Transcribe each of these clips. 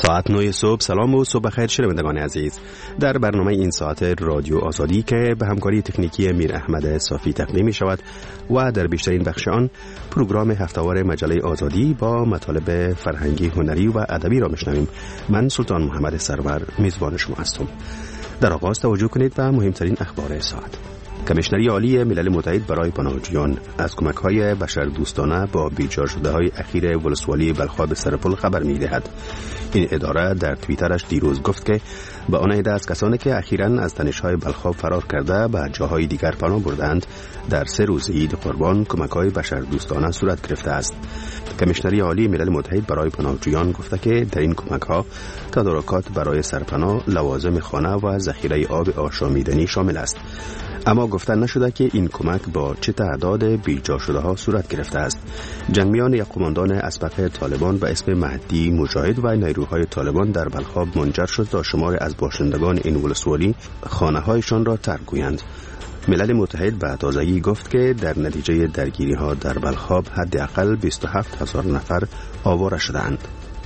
ساعت 9 صبح. سلام و صبح بخیر شنوندگان عزیز. در برنامه این ساعت رادیو آزادی که به همکاری تکنیکی میر احمد صافی تقدیم می شود و در بیشترین بخش آن پروگرام هفته‌وار مجله آزادی با مطالب فرهنگی، هنری و ادبی را میشنویم. من سلطان محمد سرور میزبان شما هستم. در آغاز توجه کنید به مهمترین اخبار ساعت. کمیشنری عالی ملل متحد برای پناهجویان از کمک‌های بشردوستانه با بیجا شده‌های اخیر ولسوالی بلخاب سرپل خبر می‌دهد. این اداره در توییترش دیروز گفت که به آن عده از کسانی که اخیراً از تنش‌های بلخاب فرار کرده به جاهای دیگر پناه بردند در 3 روز عید قربان کمک‌های بشردوستانه صورت گرفته است. کمیشنری عالی ملل متحد برای پناهجویان گفته که در این کمک‌ها تدارکات برای سرپناه، لوازم خانه و ذخیره آب آشامیدنی شامل است. اما گفته نشده که این کمک با چه تعداد بیجا شده ها صورت گرفته است. جنگیان یک قماندان اسبق طالبان به اسم مهدی مجاهد و نیروهای طالبان در بلخاب منجر شد تا شمار از باشندگان این ولسوالی خانه هایشان را ترک گویند. ملل متحد به تازگی گفت که در نتیجه درگیری ها در بلخاب حداقل 27,000 نفر آواره شدند.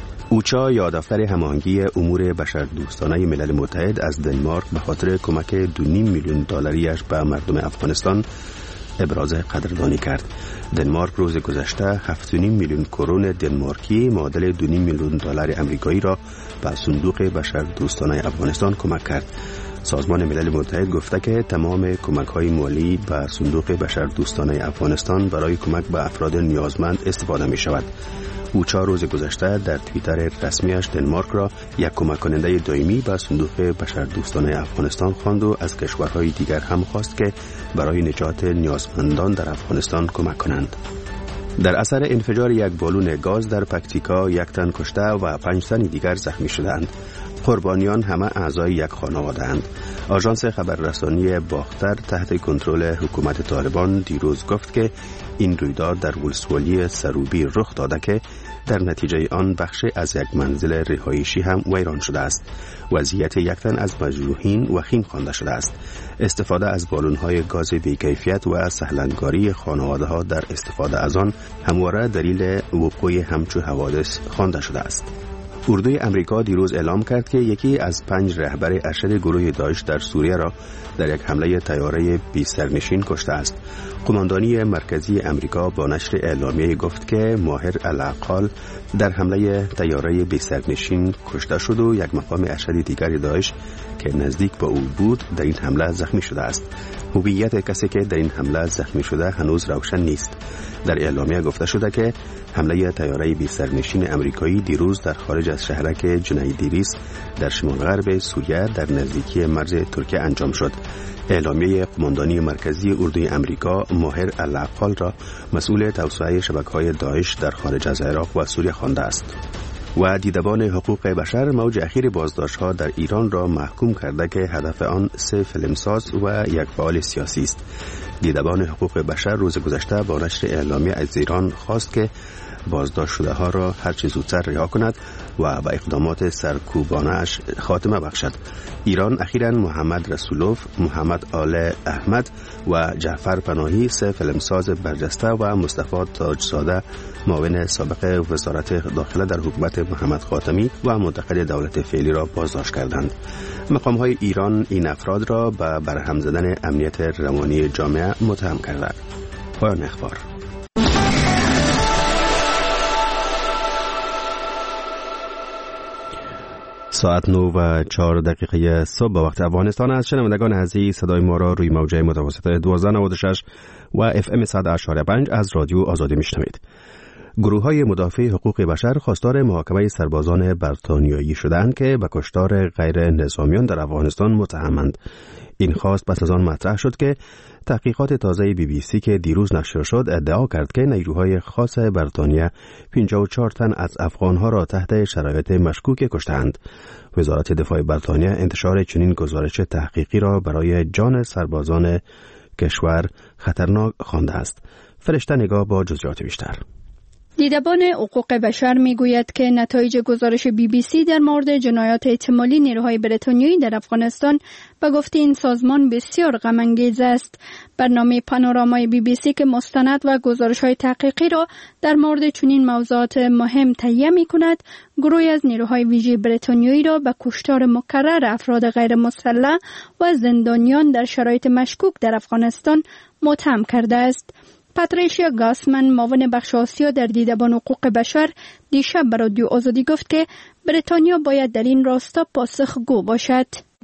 اوچا یا دفتر هماهنگی امور بشردوستانه ملل متحد از دنمارک به خاطر کمک 2.5 میلیون دلاریش به مردم افغانستان ابراز قدردانی کرد. دنمارک روز گذشته 7.5 میلیون کرون دنمارکی معادل 2.5 میلیون دلار آمریکایی را به صندوق بشردوستانه افغانستان کمک کرد. سازمان ملل متحد گفته که تمام کمک‌های مالی به صندوق بشردوستانه افغانستان برای کمک به افراد نیازمند استفاده می‌شود. اوچا روز گذشته در توییتر رسمیش دنمارک را یک کمک کننده دائمی به صندوق بشردوستانه افغانستان خواند و از کشورهای دیگر هم خواست که برای نجات نیازمندان در افغانستان کمک کنند. در اثر انفجار یک بالون گاز در پکتیکا 1 تن کشته و 5 تن دیگر زخمی شدند. قربانیان همه اعضای یک خانواده اند. آژانس خبررسانی باختر تحت کنترل حکومت طالبان دیروز گفت که این رویداد در ولسوالی سروبی رخ داده که در نتیجه آن بخش از یک منزل رهایشی هم ویران شده است. وضعیت 1 تن از مجروحین وخیم خوانده شده است. استفاده از بالون‌های گاز بی‌کیفیت و سهلنگاری خانواده‌ها در استفاده از آن همواره دلیل وقوع همچو حوادث خوانده شده است. اردوی امریکا دیروز اعلام کرد که یکی از 5 رهبر ارشد گروه داعش در سوریه را در یک حمله طیاره بی سرنشین کشته است. قماندانی مرکزی امریکا با نشر اعلامیه گفت که ماهر الاقال در حمله طیاره بی سرنشین کشته شد و یک مقام ارشد دیگر داعش که نزدیک به او بود در این حمله زخمی شده است. هویت کسی که در این حمله زخمی شده هنوز روشن نیست. در اعلامیه گفته شده که حمله طیاره بی سرنشین امریکایی دیروز در خارج از شهرک جنیدریس در شمال غرب سوریه در نزدیکی مرز ترکیه انجام شد. اعلامیه قماندانی مرکزی اردوی امریکا ماهر الاقال را مسئول توسعه شبکه‌های داعش در خارج از عراق و سوریه خوانده است. و دیدبان حقوق بشر موج اخیر بازداشت‌ها در ایران را محکوم کرده که هدف آن 3 فیلمساز و 1 فعال سیاسی است. دیدبان حقوق بشر روز گذشته با نشر اعلامیه از ایران خواست که بازداشت شده ها را هر چه زودتر رها کند و به اقدامات سرکوبانه‌اش خاتمه بخشد. ایران اخیراً محمد رسولوف، محمد آل احمد و جعفر پناهی 3 فیلمساز برجسته و مصطفی تاجزاده معاون سابق وزارت داخله در حکومت محمد خاتمی و منتقد دولت فعلی را بازداشت کردند. مقام‌های ایران این افراد را به برهم زدن امنیت روانی جامعه متهم کردند. پایان اخبار. ساعت 9:04 صبح به وقت افغانستان است. شنوندگان عزیز، صدای ما را روی موجه متوسط 1296 و FM 100.5 از رادیو آزادی میشنوید. گروه‌های مدافع حقوق بشر خواستار محاکمه سربازان بریتانیایی شدند که به کشتار غیر نظامیان در افغانستان متهمند. این خواست پس از آن مطرح شد که تحقیقات تازه BBC که دیروز نشر شد ادعا کرد که نیروهای خاص بریتانیا 54 تن از افغانها را تحت شرایط مشکوک کشتند. وزارت دفاع بریتانیا انتشار چنین گزارش تحقیقی را برای جان سربازان کشور خطرناک خوانده است. فرشته نگاه با جزئیات بیشتر. دیدبان حقوق بشر میگوید که نتایج گزارش BBC در مورد جنایات احتمالی نیروهای بریتانیایی در افغانستان به گفته این سازمان بسیار غم انگیز است. برنامه پانورامای BBC که مستند و گزارش‌های تحقیقی را در مورد چنین موضوعات مهم تهیه می‌کند، گروهی از نیروهای ویژه بریتانیایی را به کشتار مکرر افراد غیر مسلح و زندانیان در شرایط مشکوک در افغانستان متهم کرده است. پاتریشیا گاسمن، معاون بخش آسیا در دیدبان حقوق بشر، دیشب به رادیو آزادی گفت که بریتانیا باید در این راستا پاسخگو باشد.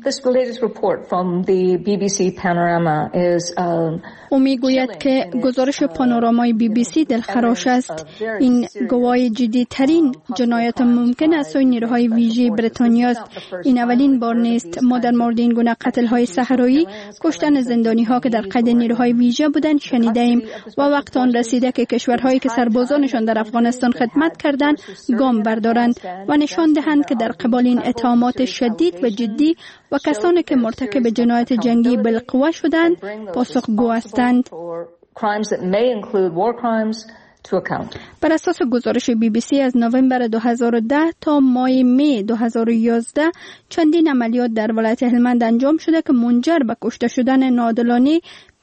او میگوید که گزارش پانورامای BBC دلخراش است. این گواهی جدی ترین جنایت ممکن است سوی نیروهای ویژه بریتانیا است. این اولین بار نیست. ما در مورد این گونه قتل های صحرایی، کشتن زندانی ها که در قید نیروهای ویژه بودند شنیده ایم و وقت آن رسیده که کشورهایی که سربازانشان در افغانستان خدمت کردند گام بردارند و نشان دهند که در قبال این اتهامات شدید و جدی و کسانی که مرتکب جنایت جنگی بالقوه شدند پاسخگو هستند. بر اساس گزارش BBC از نوامبر 2010 تا ماه می 2011 چندین عملیات در ولایت هلمند انجام شده که منجر به کشته شدن ناعادلانه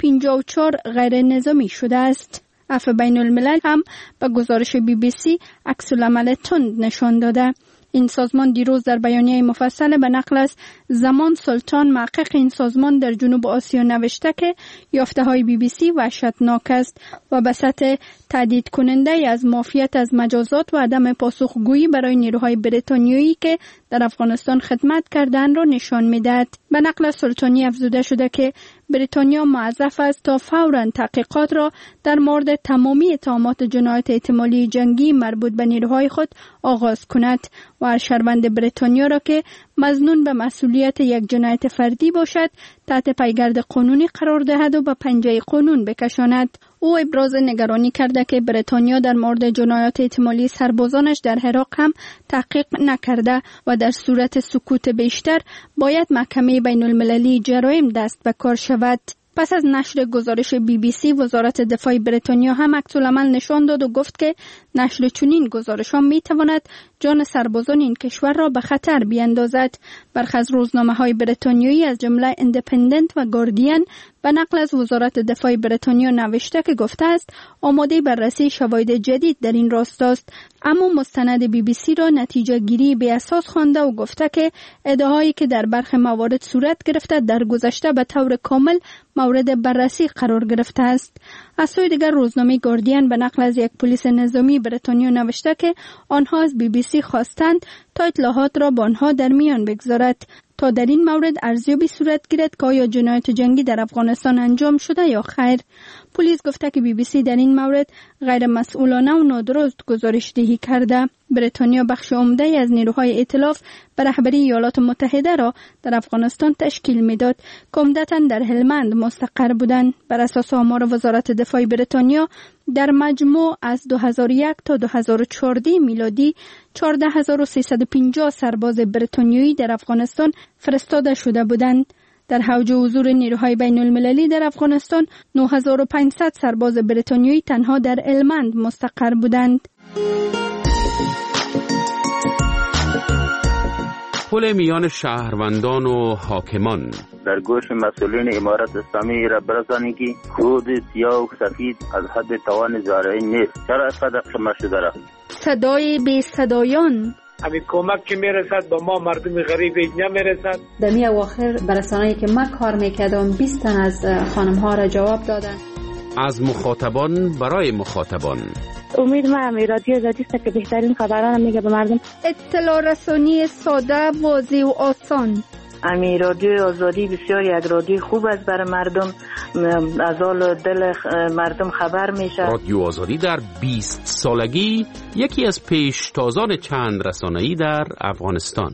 54 غیر نظامی شده است. عفو بین الملل هم به گزارش BBC عکس‌العمل تند نشان داده. این سازمان دیروز در بیانیه مفصل به نقل از زمان سلطان، محقق این سازمان در جنوب آسیا، نوشته که یافته‌های BBC وحشتناک است و به سطح تهدید کننده از معافیت از مجازات و عدم پاسخگویی برای نیروهای بریتانیایی که در افغانستان خدمت کردند را نشان می‌دهد. به نقل از سلطانی افزوده شده که بریتانیا موظف است تا فوراً تحقیقات را در مورد تمامی اتهامات جنایت احتمالی جنگی مربوط به نیروهای خود آغاز کند و هر شهروند بریتانیا را که مظنون به مسئولیت یک جنایت فردی باشد تحت پیگرد قانونی قرار دهد و به پنجه قانون بکشاند. او ابراز نگرانی کرده که بریتانیا در مورد جنایات احتمالی سربازانش در عراق هم تحقیق نکرده و در صورت سکوت بیشتر باید محکمه بین المللی جرایم دست به کار شود. پس از نشر گزارش BBC، وزارت دفاع بریتانیا هم عکس‌العمل نشان داد و گفت که نشر چنین گزارش‌ها می‌تواند جان سربازان این کشور را به خطر بیاندازد. برخی از روزنامه‌های بریتانیایی از جمله ایندیپندنت و گاردین به نقل از وزارت دفاع بریتانیا نوشته که گفته است آماده بررسی شواهد جدید در این راستاست، اما مستند BBC را نتیجه گیری بی اساس خوانده و گفته که ادعاهایی که در برخی موارد صورت گرفته در گذشته به طور کامل مورد بررسی قرار گرفته است. از سوی دیگر روزنامه گاردین به نقل از یک پلیس نظامی بریتانیا نوشته که آنها از BBC خواستند تا اطلاعات را با آنها در میان بگذارد تا در این مورد ارزیابی صورت گیرد که آیا جنایت جنگی در افغانستان انجام شده یا خیر. پلیس گفته که BBC در این مورد غیر مسئولانه و نادرست گزارش دهی کرده. بریتانیا بخش عمده از نیروهای ائتلاف به رهبری ایالات متحده را در افغانستان تشکیل میداد که عمدتاً در هلمند مستقر بودند. بر اساس آمار وزارت دفاع بریتانیا در مجموع از 2001 تا 2014 میلادی 14350 سرباز بریتانیایی در افغانستان فرستاده شده بودند. در حوزه حضور نیروهای بین المللی در افغانستان 9500 سرباز بریتانیایی تنها در هلمند مستقر بودند. پل میان شهروندان و حاکمان در گوش مسئولین امارت اسلامی را برسانید که خود سیاه و سفید از حد توان زارعین نیست. چرا اینقدر خمه شده را؟ صدای بی صدایان، همین کمک که میرسد با ما مردم غریب نمیرسد. در می اواخر برسانه‌ای که من کار میکردم 20 تن از خانم ها را جواب دادن. از مخاطبان برای مخاطبان. امید ما رادیو آزادی است که بهترین خبران میگه به مردم. اطلاع رسانی ساده، واضح و آسان. رادیو آزادی بسیار یک رادیو خوب است برای مردم، از حال دل مردم خبر میشه. رادیو آزادی در 20 سالگی یکی از پیشتازان چند رسانه‌ای در افغانستان.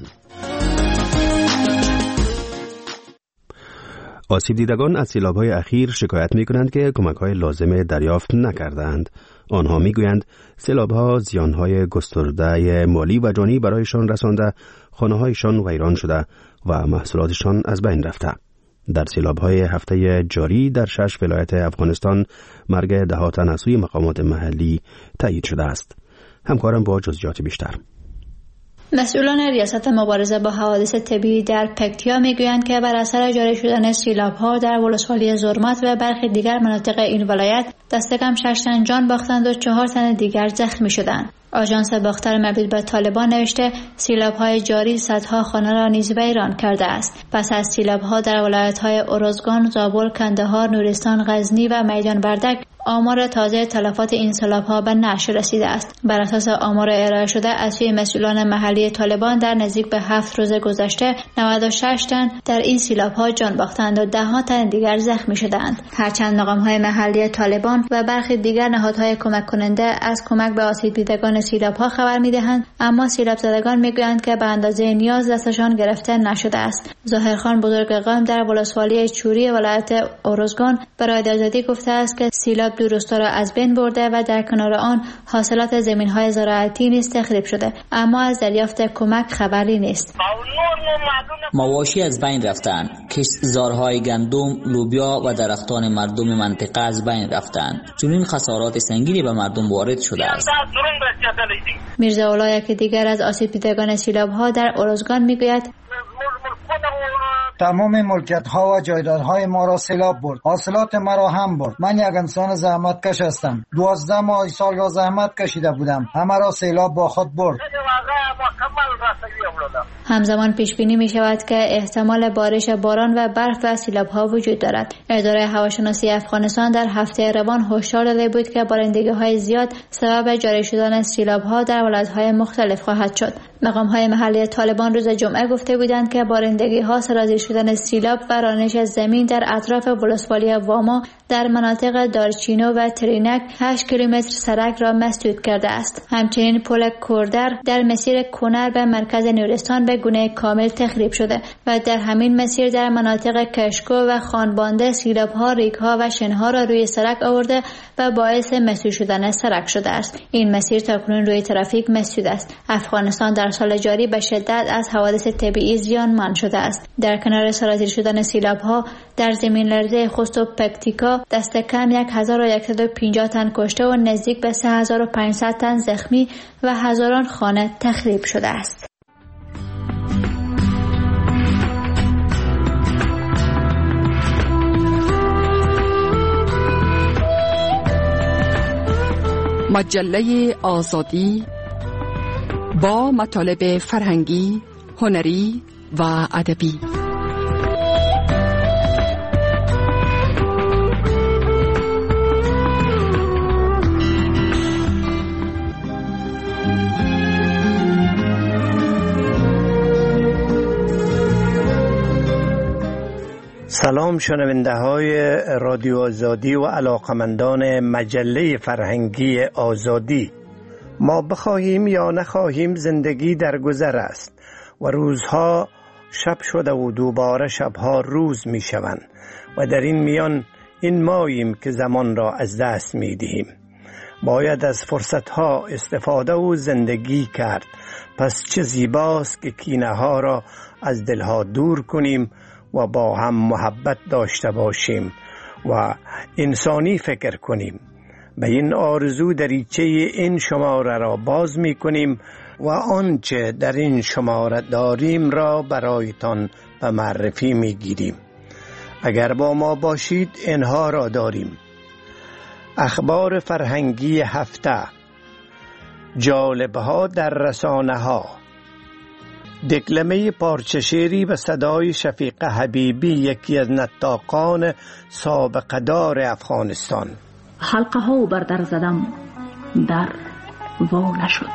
آسیب دیدگان از سیلاب‌های اخیر شکایت می‌کنند که کمک‌های لازم دریافت نکردند. آنها می‌گویند سیلاب‌ها زیان‌های گسترده مالی و جانی برایشان رسانده، خانه‌هایشان ویران شده و محصولاتشان از بین رفته. در سیلاب‌های هفته جاری در 6 ولایت افغانستان مرگ 10 تن از سوی مقامات محلی تایید شده است. همکارم با جزئیات بیشتر. مسئولان ریاست مبارزه با حوادث طبیعی در پکتیا میگویند که بر اثر جاری شدن سیلاب‌ها در ولسوالی زرمت و برخی دیگر مناطق این ولایت دست کم 6 تن جان باختند و 4 تن دیگر زخمی شدند. آژانس باختر مربوط به طالبان نوشته سیلاب‌های جاری صدها خانه را نیز ویران کرده است. پس از سیلاب‌ها در ولایت‌های ارزگان، زابل، کندهار، نورستان، غزنی و میدان وردک آمار تازه تلفات این سیلاب‌ها به نشر رسیده است. بر اساس آمار ارائه شده از سوی مسئولان محلی طالبان در نزدیک به 7 روز گذشته 96 تن در این سیلاب‌ها جان باختند و 10 تن دیگر زخمی شدند. هرچند مقام‌های محلی طالبان و برخی دیگر نهادهای کمک کننده از کمک به آسیب دیدگان سیلاب‌ها خبر می‌دهند، اما سیلاب زدگان می‌گویند که به اندازه نیاز دستشان گرفته نشده است. ظاهرخان بزرگقام در ولسوالی چوری ولایت ارزگان برای آزادی گفته است که سیلاب دو روستا را از بین برده و در کنار آن حاصلات زمین‌های زراعتی نیز تخریب شده، اما از دریافت کمک خبری نیست. مواشی از بین رفتند، کشتزارهای گندم، لوبیا و درختان مردم منطقه از بین رفتند. چنین خسارات سنگینی به مردم وارد شده است. میرزا اولا یکی دیگر از آسیب دیدگان سیلاب‌ها در ارزگان میگوید تمام ملکیت‌ها و جایدادهای ما را سیلاب برد. حاصلات مرا هم برد. من یک انسان زحمتکش هستم. 12 ماه سال را زحمت کشیده بودم. همه را سیلاب با خود برد. همزمان پیش بینی می شود که احتمال بارش باران و برف و سیلاب‌ها وجود دارد. اداره هواشناسی افغانستان در هفته روان هشدار داده بود که بارندگی‌های زیاد سبب جاری شدن سیلاب‌ها در ولایت‌های مختلف خواهد شد. مقام‌های محلی طالبان روز جمعه گفته بودند که بارندگی‌ها سرازیر شدن سیلاب و رانش زمین در اطراف ولسوالی واما در مناطق دارچینو و ترینک 8 کیلومتر سرک را مسدود کرده است. همچنین پل کوردر در مسیر کنر به مرکز نورستان به گونه کامل تخریب شده و در همین مسیر در مناطق کشکو و خانبانده سیلاب‌ها ریگ‌ها و شنها را روی سرک آورده و باعث مسدود شدن سرک شده است. این مسیر تاکنون روی ترافیک مسدود است. افغانستان در سال جاری به شدت از حوادث طبیعی زیانمند شده است. در کنار سرازیر شدن سیلاب‌ها در زمین لرزه خوست و پکتیکا دست کم 1150 تن کشته و نزدیک به 3500 تن زخمی و هزاران خانه تخریب شده است. مجله آزادی با مطالب فرهنگی، هنری و ادبی. سلام شنونده های رادیو آزادی و علاقمندان مجله فرهنگی آزادی. ما بخواهیم یا نخواهیم زندگی در گذر است و روزها شب شده و دوباره شبها روز می شوند و در این میان این ماییم که زمان را از دست می دهیم. باید از فرصتها استفاده و زندگی کرد. پس چه زیباست که کینه ها را از دلها دور کنیم و با هم محبت داشته باشیم و انسانی فکر کنیم. به این آرزو دریچه این شماره را باز می کنیم و آنچه در این شماره داریم را برایتان به معرفی می گیریم. اگر با ما باشید اینها را داریم: اخبار فرهنگی هفته، جالبها در رسانه ها، دکلمه پارچه شعری به صدای شفیق حبیبی، یکی از نطاقان سابقه دار افغانستان. حلقه ها بر در زدم، در وا نشد.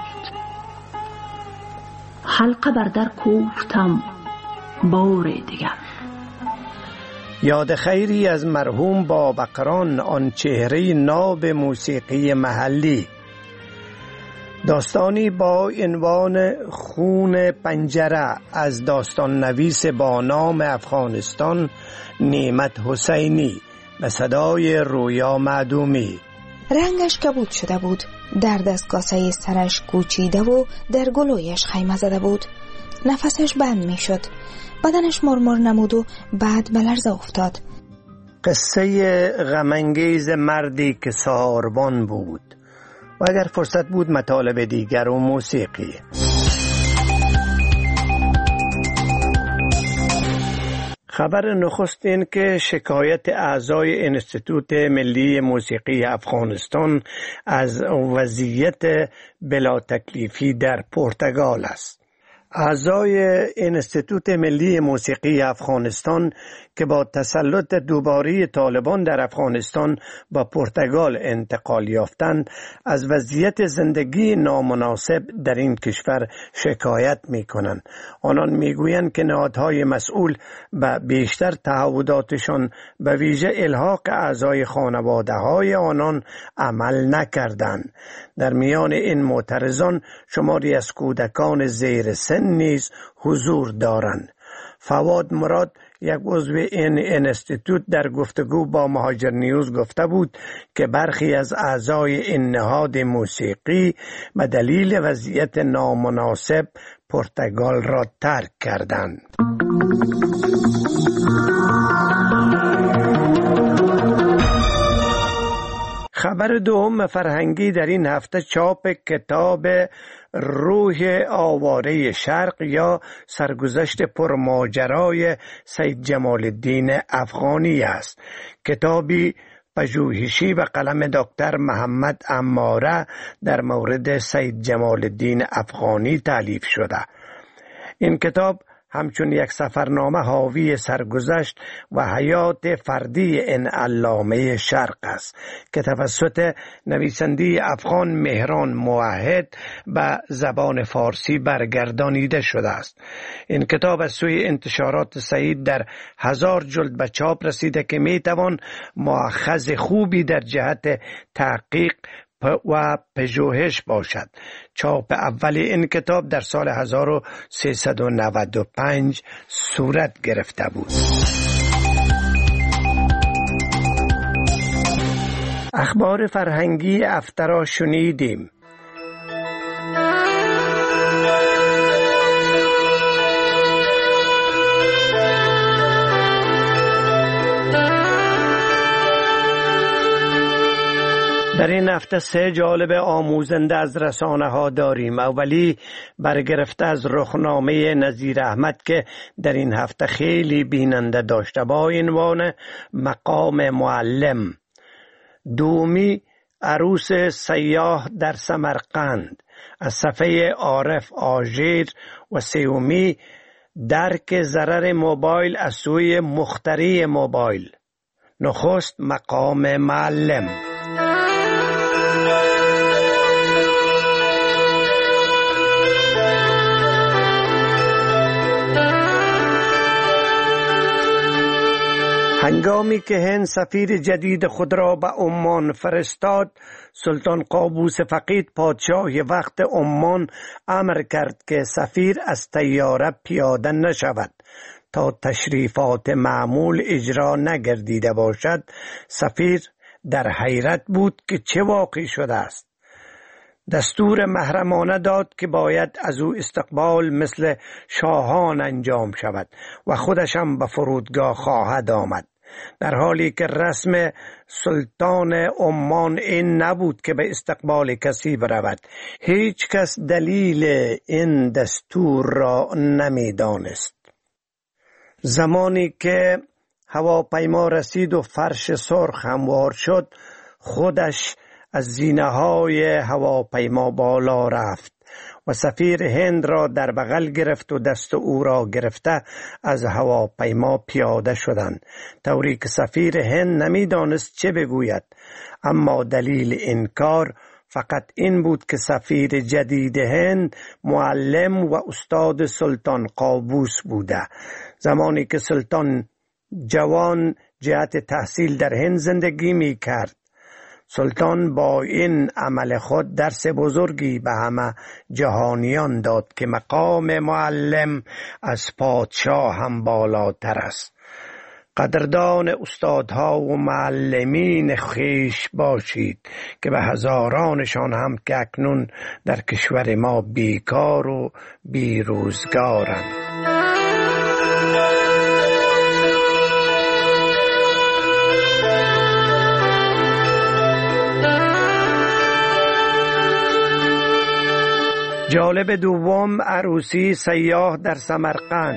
حلقه بر در کوفتم، بار دیگر. یاد خیری از مرحوم بابقران، آن چهره ناب موسیقی محلی. داستانی با عنوان خون پنجره از داستان نویس با نام افغانستان نعمت حسینی به صدای رویا معدومی. رنگش کبود شده بود، در دستگاسه سرش کوچیده و در گلویش خیمه زده بود. نفسش بند می شد، بدنش مرمر نمود و بعد به لرزه افتاد. قصه غمانگیز مردی که سهاربان بود و اگر فرصت بود مطالب دیگر و موسیقی. خبر نخست این که شکایت اعضای انستیتوت ملی موسیقی افغانستان از وضعیت بلا تکلیفی در پرتغال است. اعضای انستیتوت ملی موسیقی افغانستان که با تسلط دوباره طالبان در افغانستان با پرتغال انتقال یافتند از وضعیت زندگی نامناسب در این کشور شکایت می کنند. آنان می گویند که نهادهای مسئول به بیشتر تعهداتشان به ویژه الحاق اعضای خانواده های آنان عمل نکردند. در میان این معترضان شماری از کودکان زیر سن نیز حضور دارند. فواد مراد یک عضو این انستیتوت در گفتگو با مهاجر نیوز گفته بود که برخی از اعضای این نهاد موسیقی به دلیل وضعیت نامناسب پرتغال را ترک کردند. خبر دوم فرهنگی در این هفته چاپ کتاب روح آواره شرق یا سرگذشت پرماجرای سید جمال الدین افغانی است. کتابی پژوهشی و قلم دکتر محمد عماره در مورد سید جمال الدین افغانی تالیف شده. این کتاب همچون یک سفرنامه حاوی سرگذشت و حیات فردی این علامه شرق است که توسط نویسنده افغان مهران موحد به زبان فارسی برگردانیده شده است. این کتاب از سوی انتشارات سعید در 1000 جلد به چاپ رسیده که میتوان مؤخذ خوبی در جهت تحقیق و پژوهش باشد. چاپ اول این کتاب در سال 1395 صورت گرفته بود. اخبار فرهنگی هفته را شنیدیم. در این هفته 3 جالب آموزنده از رسانه ها داریم. اولی برگرفته از رخنامه نظیر احمد که در این هفته خیلی بیننده داشته با عنوان مقام معلم. دومی عروس سیاه در سمرقند از صفحه عارف آژیر و سومی درک ضرر موبایل از سوی مخترع موبایل. نخست مقام معلم. هنگامی که هند سفیر جدید خود را به عمان فرستاد، سلطان قابوس فقید پادشاه وقت عمان امر کرد که سفیر از طیاره پیاده نشود تا تشریفات معمول اجرا نگردیده باشد. سفیر در حیرت بود که چه واقع شده است. دستور محرمانه داد که باید از او استقبال مثل شاهان انجام شود و خودش هم به فرودگاه خواهد آمد، در حالی که رسم سلطان عمان این نبود که به استقبال کسی برود. هیچ کس دلیل این دستور را نمی دانست. زمانی که هواپیما رسید و فرش سرخ هموار شد، خودش از زینه‌های هواپیما بالا رفت و سفیر هند را در بغل گرفت و دست او را گرفته از هواپیما پیاده شدند، طوری که سفیر هند نمی‌دانست چه بگوید. اما دلیل این کار فقط این بود که سفیر جدید هند معلم و استاد سلطان قابوس بوده. زمانی که سلطان جوان جهت تحصیل در هند زندگی می کرد، سلطان با این عمل خود درس بزرگی به همه جهانیان داد که مقام معلم از پادشاه هم بالاتر است. قدردان استادها و معلمین خویش باشید که به هزارانشان هم که اکنون در کشور ما بیکار و بیروزگارند. جالب دوم، عروسی سیاح در سمرقند.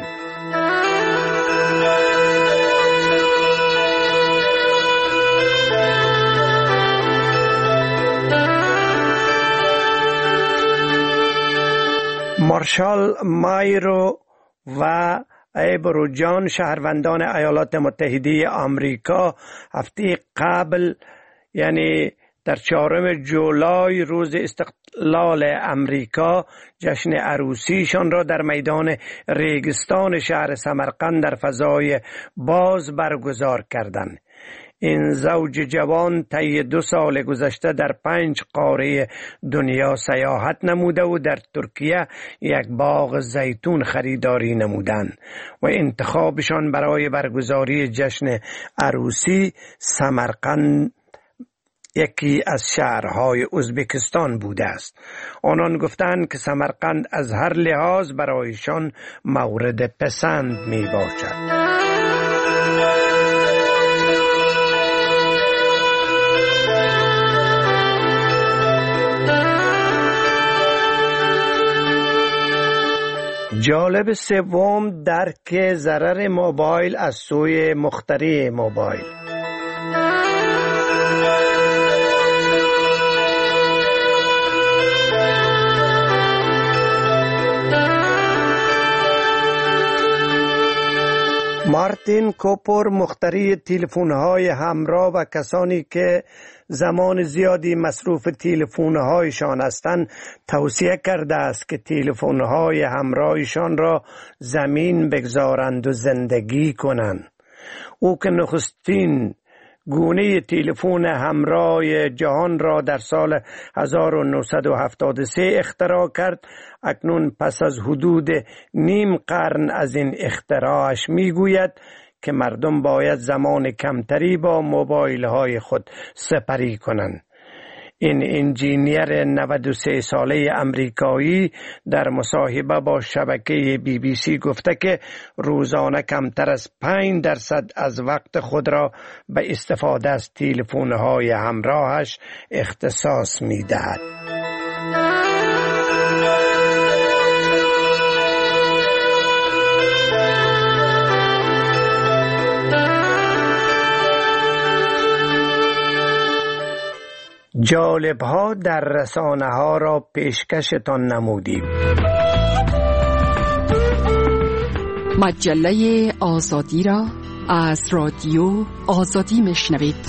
مارشال مایرو و ایبرو جان، شهروندان ایالات متحده آمریکا، هفته قبل یعنی در 4 جولای روز استقلال امریکا جشن عروسیشان را در میدان ریگستان شهر سمرقند در فضای باز برگزار کردند. این زوج جوان طی 2 سال گذشته در 5 قاره دنیا سیاحت نموده و در ترکیه یک باغ زیتون خریداری نمودند و انتخابشان برای برگزاری جشن عروسی سمرقند یکی از شهرهای ازبکستان بوده است. آنان گفتند که سمرقند از هر لحاظ برایشان مورد پسند می باشد. جالب سوم، درک ضرر موبایل از سوی مخترع موبایل. مارتین کوپر، مخترع تلفن‌های همراه و کسانی که زمان زیادی مصروف تلفن‌هایشان هستند، توصیه کرده است که تلفن‌های همراهشان را زمین بگذارند و زندگی کنند. او که نخستین گونه تلفن همراه جهان را در سال 1973 اختراع کرد، اکنون پس از حدود نیم قرن از این اختراعش میگوید که مردم باید زمان کمتری با موبایل های خود سپری کنند. این انجینیر 93 ساله امریکایی در مصاحبه با شبکه BBC گفته که روزانه کمتر از 5% از وقت خود را به استفاده از تلفن‌های همراهش اختصاص می‌دهد. جالب ها در رسانه ها را پیشکشتان نمودیم. مجله آزادی را از رادیو آزادی میشنوید.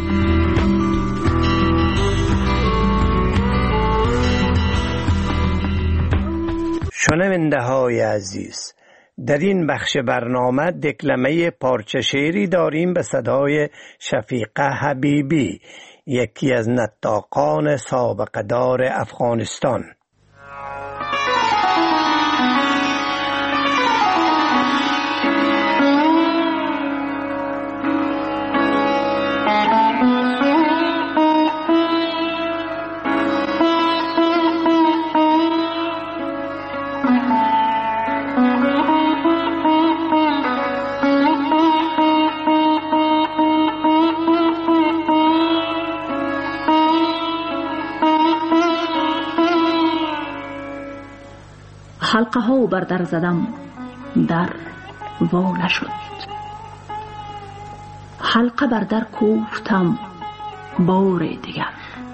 شنونده های عزیز، در این بخش برنامه دکلمه پارچه شعری داریم به صدای شفیقه حبیبی، یکی از نطاقان سابقه دار افغانستان. حلقه ها بر در زدم، در وا نشد. حلقه بر در کوفتم بار دیگر.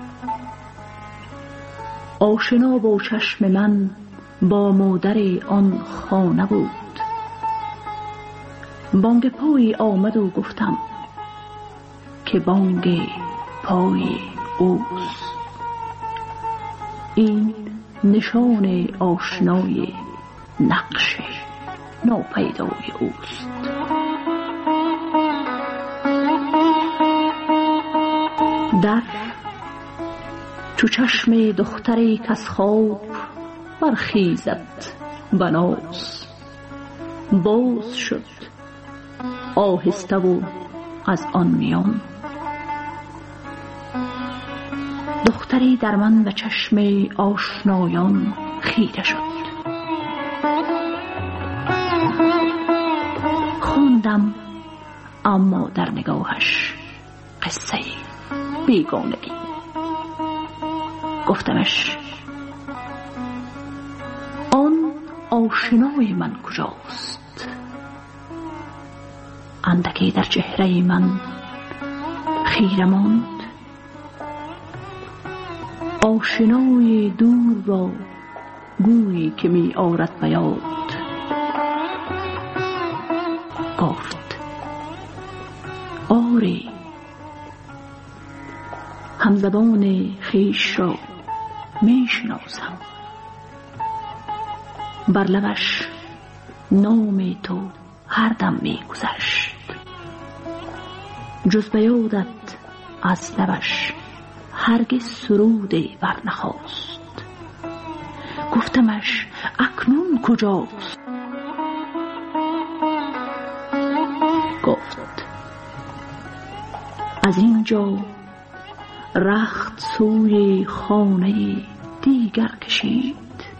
آشنا با چشم من با مادر آن خانه بود. بانگ پای آمد و گفتم که بانگ پای اوست. این نشان آشنای نقش ناپیدای اوست. در چو چشم دختری کز خواب برخیزد بناز، باز شد آهسته و از آن میان. دختری در من به چشم آشنایان خیره شد. خواندم اما در نگاهش قصه بیگانگی. گفتمش آشنای من کجاست؟ اندکی در چهره من خیره ماند، آشنای دور را گویی که می آرد به یاد. گفت آری، همزبان خویش را می شناسم، بر لبش نام تو هر دم می گذشت، جز به یادت از لبش هرگز سرودی برنخاست. گفتمش اکنون کجاست؟ گفت از اینجا رخت سوی خانه دیگر کشید،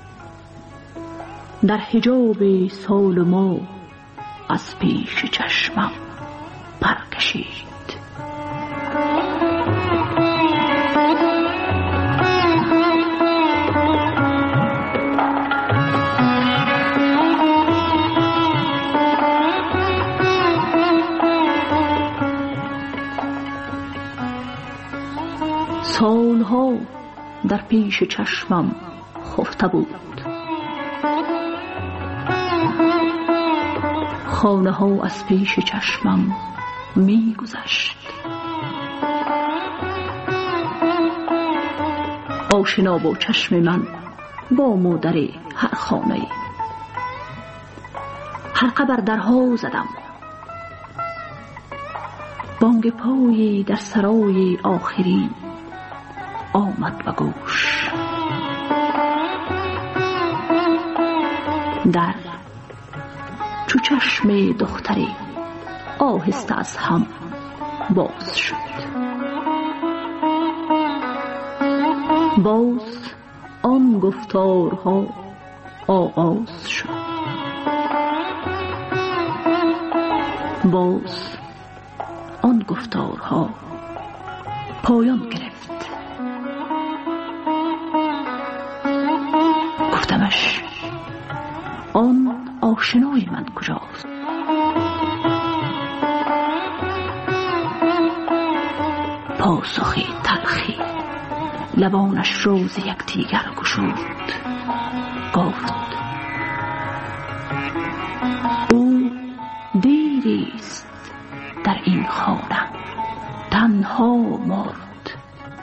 در حجاب سال ما از پیش چشمم برکشید. سالها در پیش چشمم خفته بود، خانه ها از پیش چشمم می گذشت. آشنا با چشم من با مادر هر خانه، حلقه بر درها زدم، بانگ پای در سرای آخری آمد به گوش. در چو چشم دختری آهسته از هم باز شد. باز آن گفتارها آغاز شد، باز آن گفتارها پایان گرفت. گفتمش آن آشنای من کجاست؟ پاسخی تلخی لبانش روز یکدیگر گشود. گفت او دیریست در این خانه تنها مرد.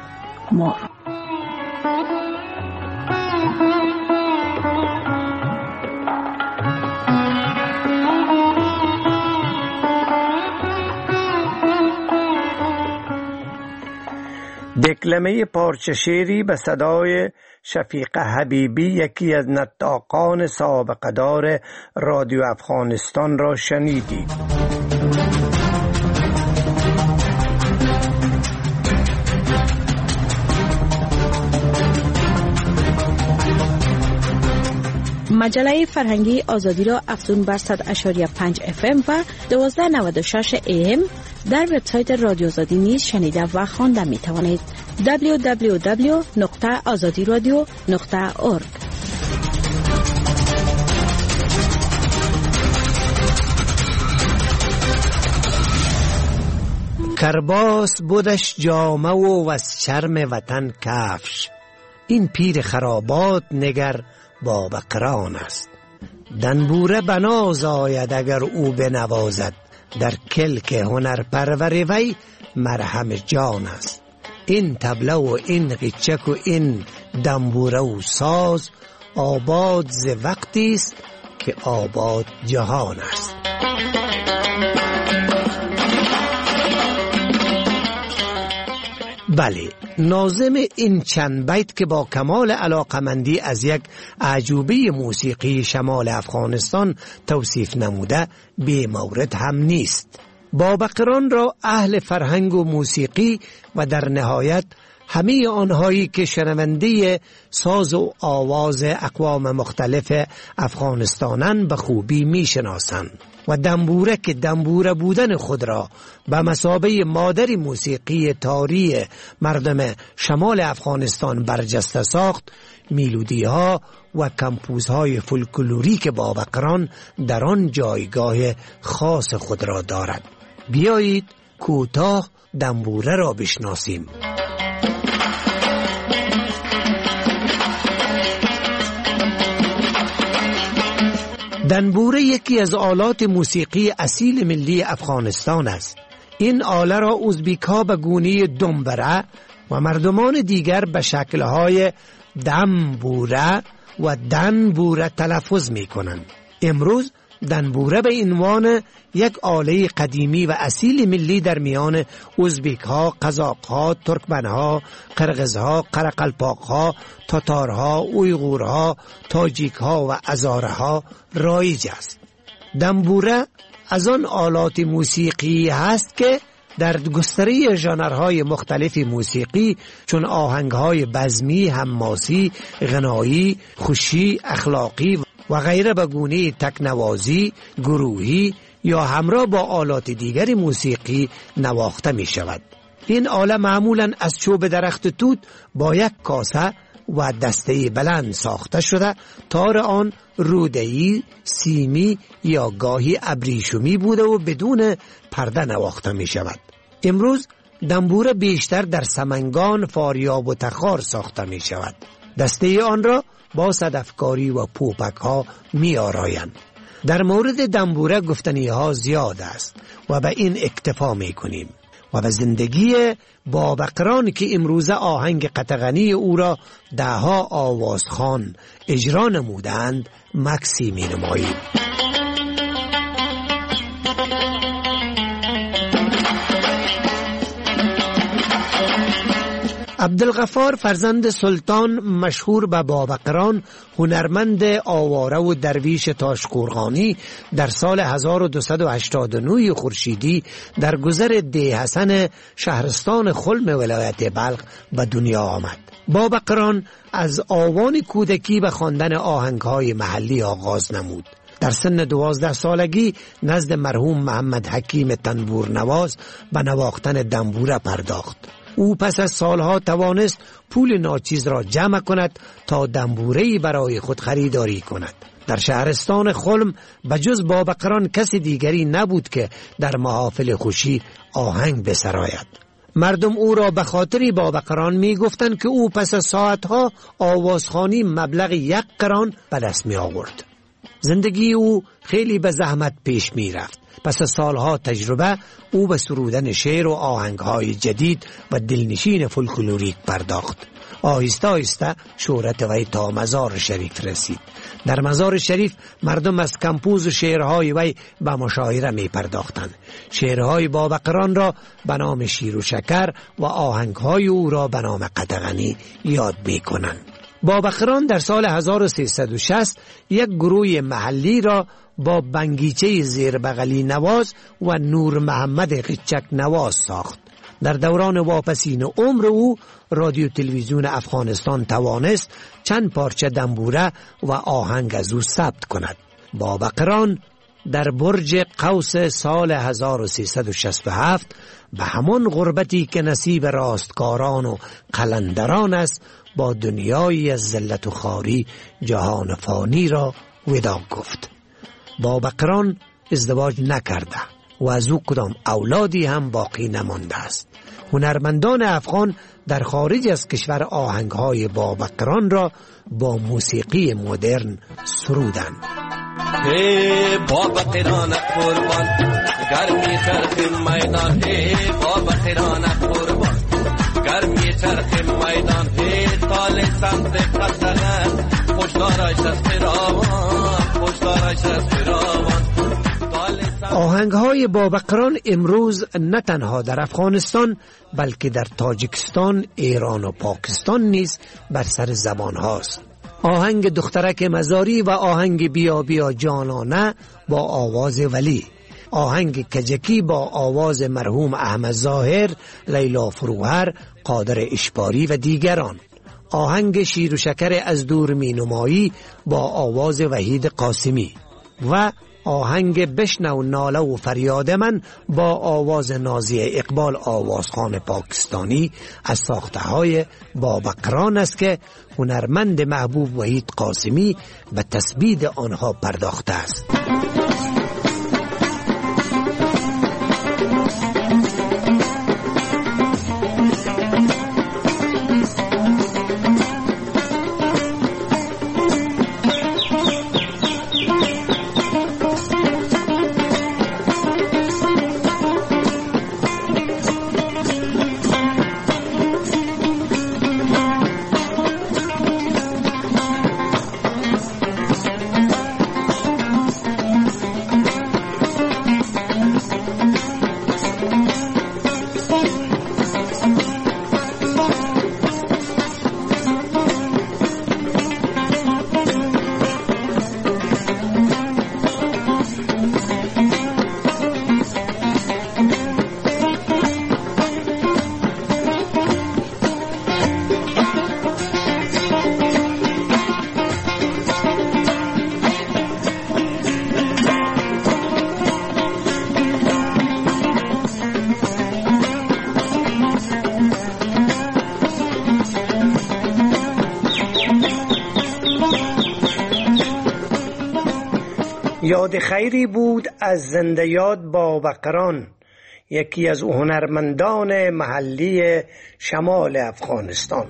دکلمه پارچه شعری به صدای شفیق حبیبی، یکی از نطاقان سابقه دار رادیو افغانستان را شنیدید. مجله فرهنگی آزادی را افزون بر 100.5 FM و 1296 AM در وبسایت رادیو آزادی نیز شنیده و خوانده می توانید. www.azadiradio.org. کرباس بودش جامه و از چرم وطن کفش، این پیر خرابات نگر با بقران است. دنبوره بناز آید اگر او بنوازد، در کلک هنر پرور وی مرهم جان است. این طبله و این قیچک و این دنبوره و ساز، آباد ز وقتی است که آباد جهان است. بله، ناظم این چند بیت که با کمال علاقمندی از یک اعجوبه موسیقی شمال افغانستان توصیف نموده بی مورد هم نیست. بابقران را اهل فرهنگ و موسیقی و در نهایت همه آنهایی که شنونده ساز و آواز اقوام مختلف افغانستانن به خوبی می شناسند و دنبوره که دنبوره بودن خود را به مثابه مادر موسیقی تاری مردم شمال افغانستان برجسته ساخت، میلودی ها و کمپوز های فولکلوریک بابقران در آن جایگاه خاص خود را دارد. بیایید کوتاه دنبوره را بشناسیم. دنبوره یکی از آلات موسیقی اصیل ملی افغانستان است. این آله را ازبیک‌ها به گونه دنبره و مردمان دیگر به شکل‌های دنبوره و دنبوره تلفظ می‌کنند. امروز دنبوره به عنوان یک آله قدیمی و اصیل ملی در میان ازبک‌ها، قزاق‌ها، ترکمن‌ها، قرغزها، قرقلپاق‌ها، تاتارها، اویغورها، تاجیک‌ها و هزاره‌ها رایج است. دنبوره از آن آلات موسیقی است که در گستره ژانرهای مختلف موسیقی چون آهنگ‌های بزمی، حماسی، غنایی، خوشی، اخلاقی و غیره به گونه تکنوازی، گروهی یا همراه با آلات دیگر موسیقی نواخته می شود. این آله معمولاً از چوب درخت توت با یک کاسه و دسته بلند ساخته شده، تار آن روده‌ای، سیمی یا گاهی ابریشمی بوده و بدون پرده نواخته می شود. امروز دنبوره بیشتر در سمنگان، فاریاب و تخار ساخته می شود. دسته آن را با صدفکاری و پوپک ها می آرایند. در مورد دنبوره گفتنی ها زیاد است و به این اکتفا می کنیم و به زندگی بابقران که امروزه آهنگ قطغنی او را دهها آوازخوان اجرا نمودند مکسی می نماییم. عبدالغفار فرزند سلطان مشهور به بابقران، هنرمند آواره و درویش تاشقرغانی در سال 1289 خورشیدی در گذر ده حسن شهرستان خلم ولایت بلخ به دنیا آمد. بابقران از آوان کودکی به خواندن آهنگ‌های محلی آغاز نمود. در سن 12 سالگی نزد مرحوم محمد حکیم تنبور نواز به نواختن دنبوره پرداخت. او پس از سالها توانست پول ناچیز را جمع کند تا دنبوره‌ای برای خود خریداری کند. در شهرستان خلم بجز بابقران کسی دیگری نبود که در محافل خوشی آهنگ بسراید. مردم او را به خاطر بابقران می گفتند که او پس از ساعتها آوازخوانی مبلغ 1 قران به دست می آورد. زندگی او خیلی به زحمت پیش می رفت. پس از سالها تجربه او به سرودن شعر و آهنگهای جدید و دلنشین فولکلوریک پرداخت. آهسته آهسته شهرت وی تا مزار شریف رسید. در مزار شریف مردم از کمپوز و شعرهای وی به مشاعره می پرداختند. شعرهای بابقران را به نام شیر و شکر و آهنگهای او را به نام قطغنی یاد می کنند. بابقران در سال 1360 یک گروه محلی را با بنگیچه زیربغلی نواز و نور محمد قچک نواز ساخت. در دوران واپسین عمر او رادیو تلویزیون افغانستان توانست چند پارچه دنبوره و آهنگ از او ثبت کند. بابقران در برج قوس سال 1367 به همان غربتی که نصیب راستکاران و قلندران است با دنیایی از ذلت و خواری جهان فانی را وداع گفت. بابقران ازدواج نکرده و از او کدام اولادی هم باقی نمانده است. هنرمندان افغان در خارج از کشور آهنگهای بابقران را با موسیقی مدرن سرودند. hey بابقران قربان گرمی چرخ میدان hey بابقران قربان گرمی چرخ میدان hey تال سمت قطغن خوشدارش از فراوان خوشدارش از فراوان. آهنگهای بابقران امروز نه تنها در افغانستان بلکه در تاجیکستان، ایران و پاکستان نیز بر سر زبان هاست. آهنگ دخترک مزاری و آهنگ بیا بیا جانانه با آواز ولی آهنگ کجکی با آواز مرحوم احمد ظاهر، لیلا فروهر، قادر اشباری و دیگران. آهنگ شیر و شکر از دور می نمایی با آواز وحید قاسمی و آهنگ بشنو ناله و فریاد من با آواز نازی اقبال آوازخوان پاکستانی از ساخته‌های بابقران است که هنرمند محبوب وحید قاسمی به تثبیت آنها پرداخته است. یاد خیری بود از زنده یاد بابقران، یکی از هنرمندان محلی شمال افغانستان.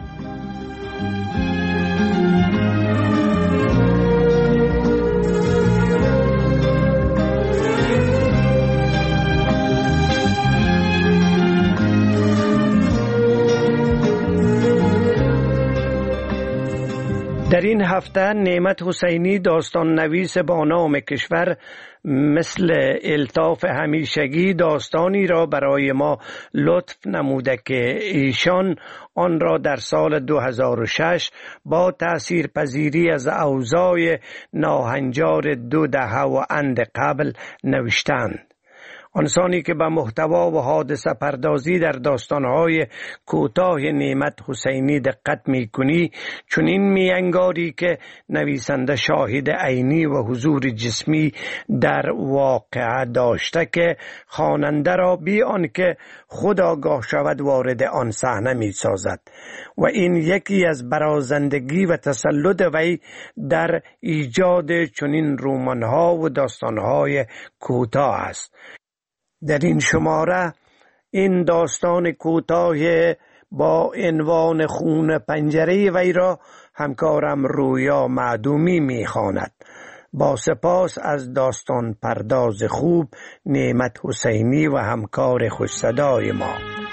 در این هفته نعمت حسینی داستان نویس با نام کشور مثل الطاف همیشگی داستانی را برای ما لطف نموده که ایشان آن را در سال 2006 با تأثیرپذیری از اوضاع ناهنجار 2 دهه و اند قبل نوشتند. آنسانی که به محتوا و حادثه پردازی در داستانهای کوتاه نعمت حسینی دقت می‌کنی، چنین می‌انگاری که نویسنده شاهد عینی و حضور جسمی در واقعه داشته که خواننده را بی آنکه خود آگاه شود وارد آن صحنه می‌سازد و این یکی از برازندگی و تسلط وی در ایجاد چنین رمان‌ها و داستان‌های کوتاه است. در این شماره این داستان کوتاه با عنوان خون پنجره وی را همکارم رویا معدومی می‌خواند. با سپاس از داستان پرداز خوب نعمت حسینی و همکار خوش صدای ما.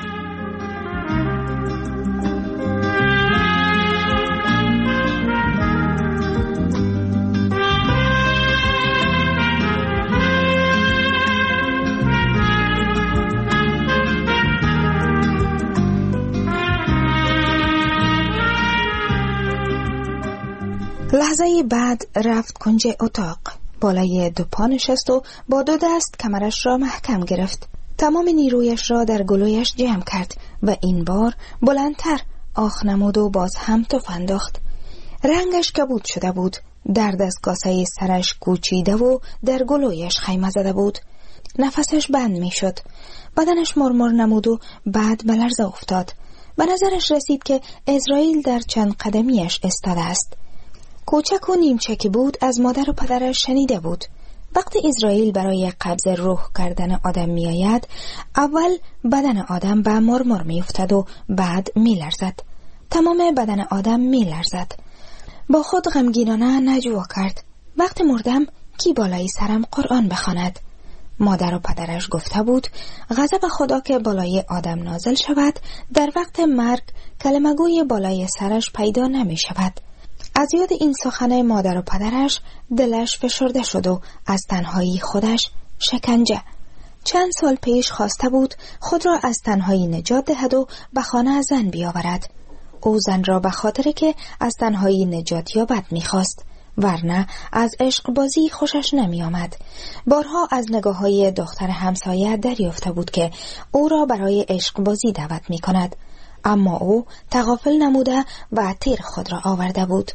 لحظه بعد رفت کنج اتاق، بالای 2 پا نشست و با 2 دست کمرش را محکم گرفت. تمام نیرویش را در گلویش جمع کرد و این بار بلندتر آخ نمود و باز هم تف انداخت. رنگش کبود شده بود، درد از کاسه سرش کوچیده و در گلویش خیمه زده بود. نفسش بند می شد، بدنش مرمر نمود و بعد به لرزه افتاد. به نظرش رسید که اسرائیل در چند قدمیش استاده است. کوچک و نیمچکی بود، از مادر و پدرش شنیده بود. وقتی اسرائیل برای قبض روح کردن آدم می آید، اول بدن آدم به مرمر می افتد و بعد می لرزد. تمام بدن آدم می لرزد. با خود غمگینانه نجوا کرد: وقتی مردم کی بالای سرم قرآن بخواند؟ مادر و پدرش گفته بود غضب خدا که بالای آدم نازل شود، در وقت مرگ کلمه‌گوی بالای سرش پیدا نمی شود. از یاد این سخن مادر و پدرش دلش فشرده شد و از تنهایی خودش شکنجه. چند سال پیش خواسته بود خود را از تنهایی نجات دهد و به خانه زن بیاورد. او زن را به خاطر که از تنهایی نجات یابد می‌خواست ورنه از عشق بازی خوشش نمی آمد. بارها از نگاه‌های دختر همسایه دریافته بود که او را برای عشق بازی دعوت می کند، اما او تغافل نموده و تیر خود را آورده بود.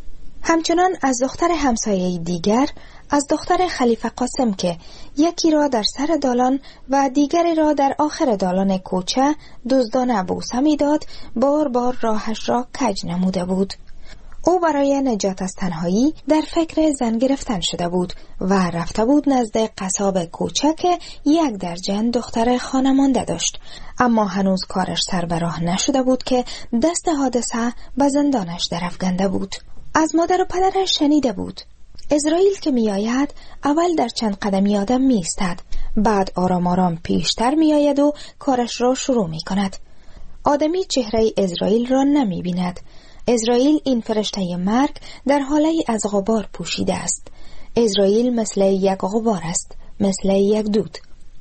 همچنان از دختر همسایه دیگر، از دختر خلیفه قاسم که یکی را در سر دالان و دیگری را در آخر دالان کوچه دزدانه بوسه می‌داد، بار بار راهش را کج نموده بود. او برای نجات از تنهایی در فکر زن گرفتن شده بود و رفته بود نزد قصاب کوچه که یک درجن دختر خانمانده داشت، اما هنوز کارش سر به راه نشده بود که دست حادثه به زندانش درافکنده بود. از مادر و پدرش شنیده بود اسرائیل که می آید اول در چند قدمی آدم می ایستد، بعد آرام آرام پیشتر می آید و کارش را شروع می کند. آدمی چهره اسرائیل را نمی بیند. اسرائیل این فرشته مرگ در حاله از غبار پوشیده است. اسرائیل مثل یک غبار است، مثل یک دود.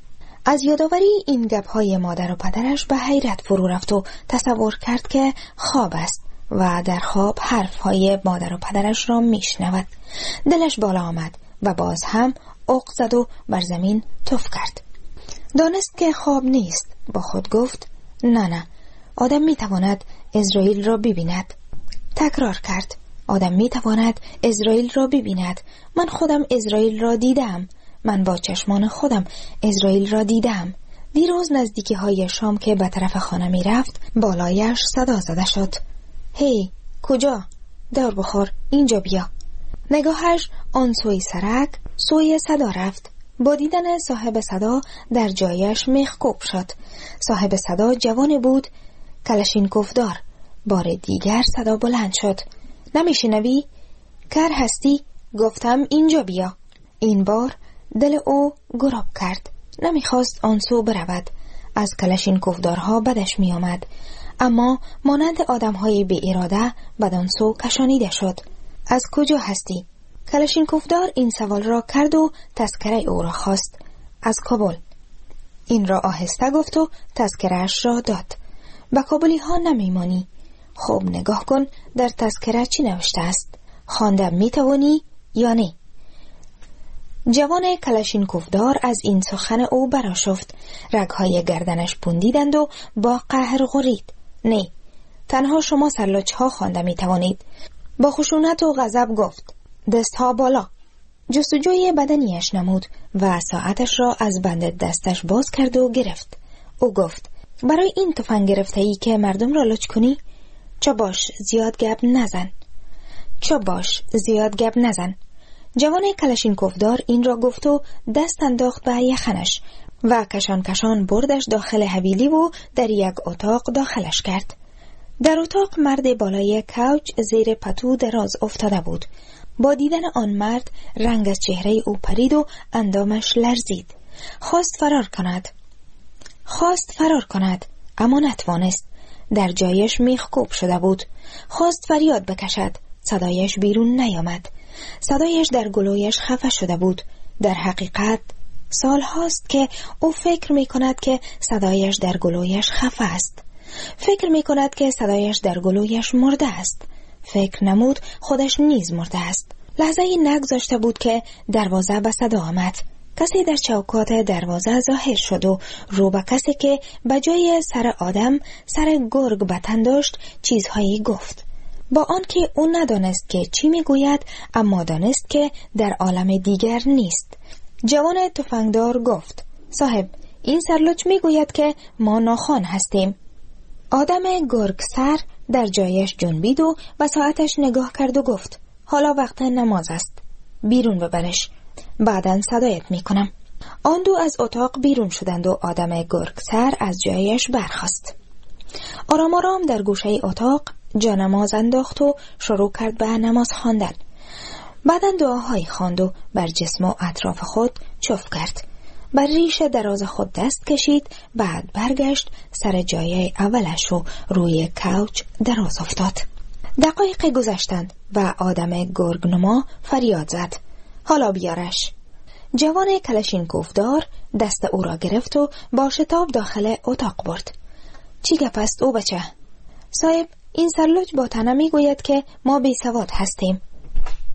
از یادآوری این گپ‌های مادر و پدرش به حیرت فرو رفت و تصور کرد که خواب است و در خواب حرفهای مادر و پدرش را میشنود. دلش بالا آمد و باز هم اوق زد و بر زمین تف کرد. دانست که خواب نیست. با خود گفت نه، آدم میتواند اسرائیل را ببیند. تکرار کرد آدم میتواند اسرائیل را ببیند. من خودم اسرائیل را دیدم. من با چشمان خودم اسرائیل را دیدم. دیروز نزدیکی های شام که به طرف خانه می رفت بالایش صدا زده شد. هی، کجا؟ دور بخور، اینجا بیا. نگاهش آن سوی سرک سوی صدا رفت. با دیدن صاحب صدا در جایش میخکوب شد. صاحب صدا جوانی بود، کلاشینکوف دار. بار دیگر صدا بلند شد. نمیشنوی؟ کر هستی؟ گفتم اینجا بیا. این بار دل او گراب کرد. نمیخواست آن سو برود. از کلاشینکوف دارها بدش می آمد، اما مانند آدم‌های بی اراده بدان سو کشانیده شد. از کجا هستی؟ کلاشینکوف دار این سوال را کرد و تذکره او را خواست. از کابل. این را آهسته گفت و تذکره‌اش را داد. به کابلی ها نمیمانی. خوب نگاه کن در تذکره چی نوشته است. خوانده میتوانی یا نه؟ جوان کلاشینکوف دار از این سخن او برآشفت. رگ‌های گردنش پوندیدند و با قهر غرید. نه، تنها شما سرلوچ ها خوانده می توانید. با خشونت و غضب گفت دستها بالا. جستجوی بدنیش نمود و ساعتش را از بند دستش باز کرد و گرفت. او گفت برای این تفنگ گرفته ای که مردم را لچ کنی؟ چا باش زیاد گپ نزن. چا باش زیاد گپ نزن. جوان کلاشینکوف دار این را گفت و دست انداخت به یخنش و کشان کشان بردش داخل حویلی و در یک اتاق داخلش کرد. در اتاق مرد بالای کوچ زیر پتو دراز افتاده بود. با دیدن آن مرد رنگ از چهره او پرید و اندامش لرزید. خواست فرار کند اما نتوانست. در جایش میخکوب شده بود. خواست فریاد بکشد، صدایش بیرون نیامد. صدایش در گلویش خفه شده بود. در حقیقت سال هاست که او فکر می کند که صدایش در گلویش خفه است. فکر می کند که صدایش در گلویش مرده است. فکر نمود خودش نیز مرده است. لحظه ای نگذاشته بود که دروازه به صدا آمد. کسی در چوکات دروازه ظاهر شد و رو به کسی که به جای سر آدم سر گرگ به تن داشت چیزهایی گفت. با آنکه او ندانست که چی میگوید، اما دانست که در عالم دیگر نیست. جوان تفنگدار گفت صاحب، این سرلوچ میگوید که ما ناخوان هستیم. آدم گرگ سر در جایش جنبید و به ساعتش نگاه کرد و گفت حالا وقت نماز است، بیرون ببرش، بعداً صدایت میکنم. آن دو از اتاق بیرون شدند و آدم گرگ سر از جایش برخاست. آرام آرام در گوشه اتاق جانماز انداخت و شروع کرد به نماز خواندن. بعداً دعاهایی خواند و بر جسم و اطراف خود چف کرد. بر ریش دراز خود دست کشید، بعد برگشت سر جای اولش و روی کوچ دراز افتاد. دقایق گذشتند و آدم گرگنما فریاد زد حالا بیارش. جوان کلاشینکوف دار دست او را گرفت و با شتاب داخل اتاق برد. چی گپ است او بچه؟ صاحب، این سرلوچ با تنه می گوید که ما بی سواد هستیم.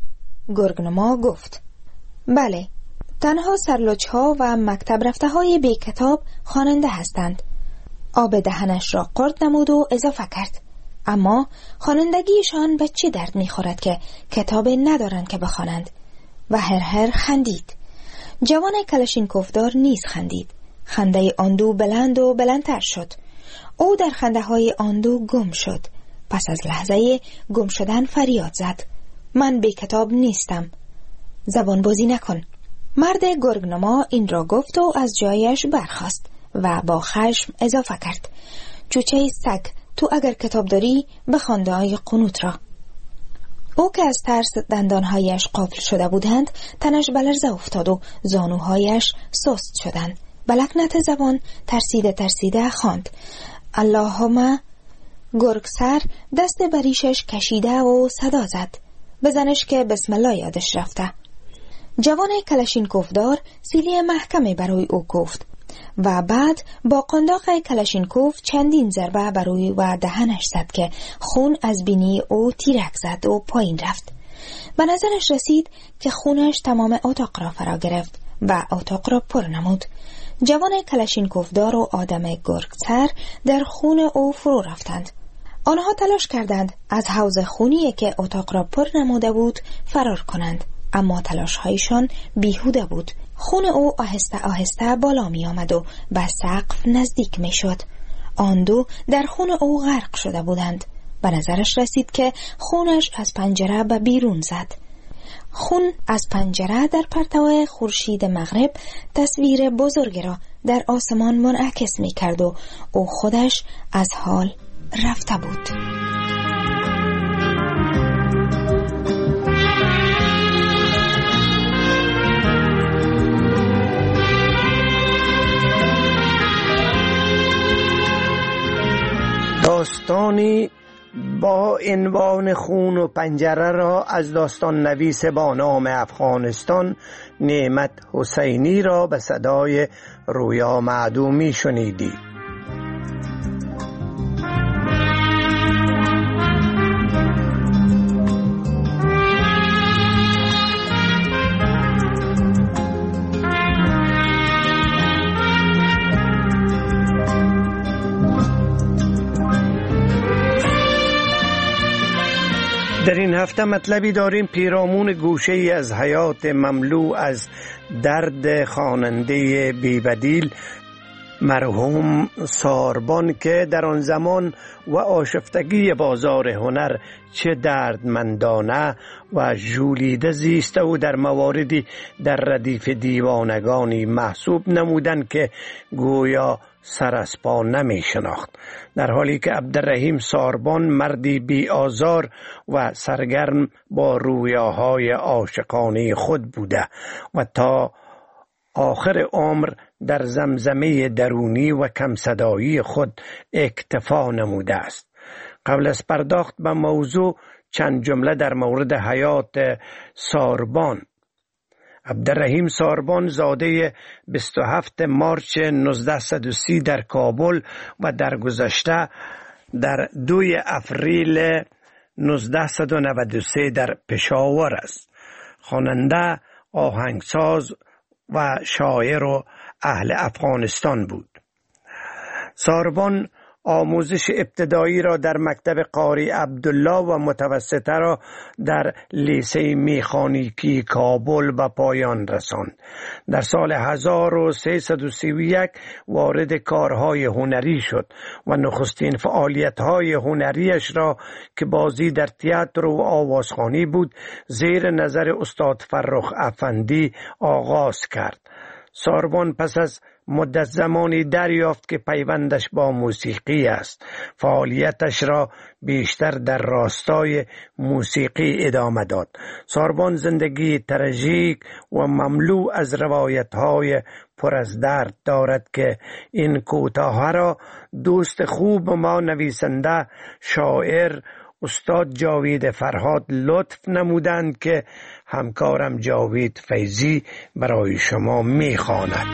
گرگنما گفت: بله، تنها سرلوچ‌ها و مکتب رفته‌های بی کتاب خواننده هستند. آب دهنش را قرد نمود و اضافه کرد: اما خوانندگیشان به چه درد می‌خورد که کتاب ندارند که بخوانند؟ و هر خندید. جوان کلاشینکوفدار نیز خندید. خنده آندو بلند و بلندتر شد. او در خنده های آندو گم شد. پس از لحظه گم شدن فریاد زد: من بی کتاب نیستم. زبان بازی نکن. مرد گرگنما این را گفت و از جایش برخاست و با خشم اضافه کرد: چوچه سگ، تو اگر کتاب داری بخوان دعای قنوت را. او که از ترس دندانهایش قفل شده بودند تنش به لرزه افتاد و زانوهایش سست شدند. به لکنت زبان ترسیده خواند: اللهم. گرگسر دست بریشش کشیده و صدا زد: بزنش که بسم الله یادش رفته. جوان کلاشینکوفدار سیلی محکمی برای او کوفت و بعد با قنداق کلاشینکوف چندین ضربه برای و دهنش زد که خون از بینی او تیرک زد و پایین رفت. به نظرش رسید که خونش تمام اتاق را فرا گرفت و اتاق را پر نمود. جوان کلاشینکوفدار و آدم گرگسر در خون او فرو رفتند. آنها تلاش کردند از حوض خونی که اتاق را پر نموده بود فرار کنند، اما تلاش‌هایشان بیهوده بود. خون او آهسته آهسته بالا می آمد و به سقف نزدیک می شد. آن دو در خون او غرق شده بودند. به نظرش رسید که خونش از پنجره به بیرون زد. خون از پنجره در پرتو خورشید مغرب تصویر بزرگی را در آسمان منعکس می کرد و او خودش از حال رفته بود. داستانی با عنوان خون و پنجره را از داستان نویس با نام افغانستان نعمت حسینی را به صدای رویا معدومی شنیدید. در این هفته مطلبی داریم پیرامون گوشه ای از حیات مملو از درد خواننده بی‌بدیل مرحوم ساربان که در آن زمان و آشفتگی بازار هنر چه دردمندانه و ژولیده زیسته و در مواردی در ردیف دیوانگانی محسوب نمودند که گویا سر از پا نمی شناخت، در حالی که عبدالرحیم ساربان مردی بی آزار و سرگرم با رویاهای عاشقانه خود بوده و تا آخر عمر در زمزمه درونی و کم صدایی خود اکتفا نموده است. قبل از پرداخت به موضوع چند جمله در مورد حیات ساربان. عبدالرحیم ساربان زاده 27 مارچ 1930 در کابل و در گذشته در 2 اپریل 1993 در پشاور است. خواننده، آهنگساز و شاعر و اهل افغانستان بود. ساربان آموزش ابتدایی را در مکتب قاری عبدالله و متوسطه را در لیسه مکانیکی کابل به پایان رساند. در سال 1331 وارد کارهای هنری شد و نخستین فعالیت‌های هنریش را که بازی در تئاتر و آوازخوانی بود زیر نظر استاد فرخ افندی آغاز کرد. ساربان پس از مدت زمانی دریافت که پیوندش با موسیقی است. فعالیتش را بیشتر در راستای موسیقی ادامه داد. ساربان زندگی تراژیک و مملو از روایت‌های پر از درد دارد که این کوتاه را دوست خوب ما نویسنده شاعر استاد جاوید فرهاد لطف نمودند که همکارم جاوید فیضی برای شما می‌خواند.